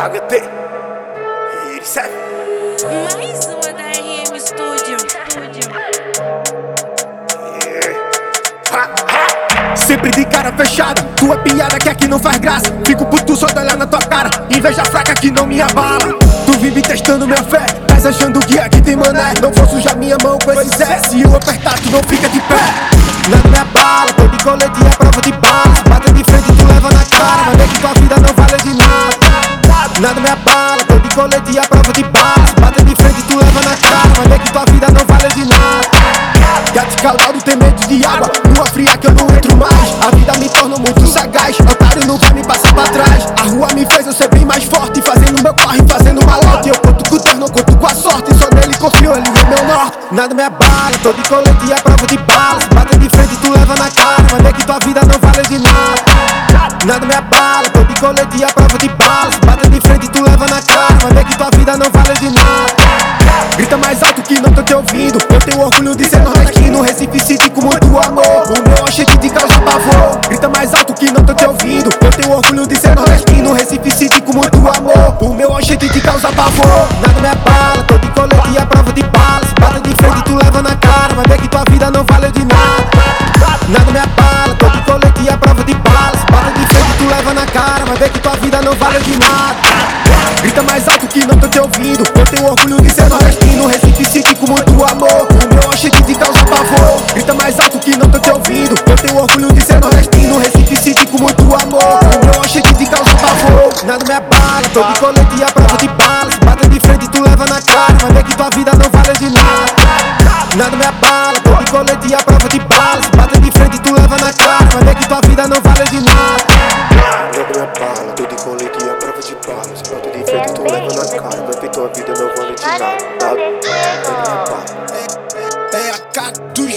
HT 87. Mais uma da RM Studio. Sempre de cara fechada, tua piada que aqui não faz graça. Fico puto só de olhar na tua cara, inveja fraca que não me abala. Tu vive testando minha fé, mas achando que aqui tem mané. Não vou sujar minha mão com esse Zé, se eu apertar tu não fica de pé. Nada me abala, tô de colete e a prova de balas. Bate de frente tu leva na cara, vai ver que tua vida não vale de nada. Nada me abala, tô de colete e a prova de balas. Bate de frente tu leva na cara, vai ver que tua vida não vale de nada. Gato escaldado tem medo de água, lua fria que eu não entro mais. A vida me tornou muito sagaz, otário não vai me passar pra trás. A rua me fez eu ser bem mais forte, fazendo meu corre, fazendo malote. Eu conto com Deus, não conto com a sorte, só nele confio, ele é meu norte. Nada me abala, tô de colete e a prova de balas. Bate de frente tu leva na cara, vai ver que tua vida não vale de nada. Nada me abala, tô de colete e a prova de balas. Bate de frente tu leva na cara, vai ver que tua vida não vale de nada. Grita mais alto que não tô te ouvindo, eu tenho orgulho de ser nordestino. Recife City com muito amor, o meu achete de causa pavor. Grita mais alto que não tô te ouvindo, eu tenho orgulho de ser nordestino. Recife City com muito amor, o meu achete de causa pavor. Nada me abala, tô de colete e a prova de balas. Bate de frente tu leva na cara, vai ver que tua vida não vale de nada. Nada me abala, tô de colete e a prova de balas. Bate de frente tu leva na cara, vai ver que tua vida não vale de nada. Grita mais alto que não tô te ouvindo, eu tenho orgulho de ser nordestino. Recife City com muito amor, o meu achete de causa pavor. Grita mais alto que não tô te ouvindo, eu tenho orgulho de ser nordestino. Recife City com muito amor, o meu achete de causa pavor. Nada me abala, tô de colete e a prova de balas. Bate de frente tu leva na cara, vai ver que tua vida não vale de nada. Nada me abala, tô de colete e a prova de balas. Bate de frente tu leva na cara, vai ver que tua vida não vale de nada. Nada me abala, tô de colete e a prova de balas. Bate de frente tu leva na cara, vai ver tua vida não vale de nada. Nada me abala. É a Cactus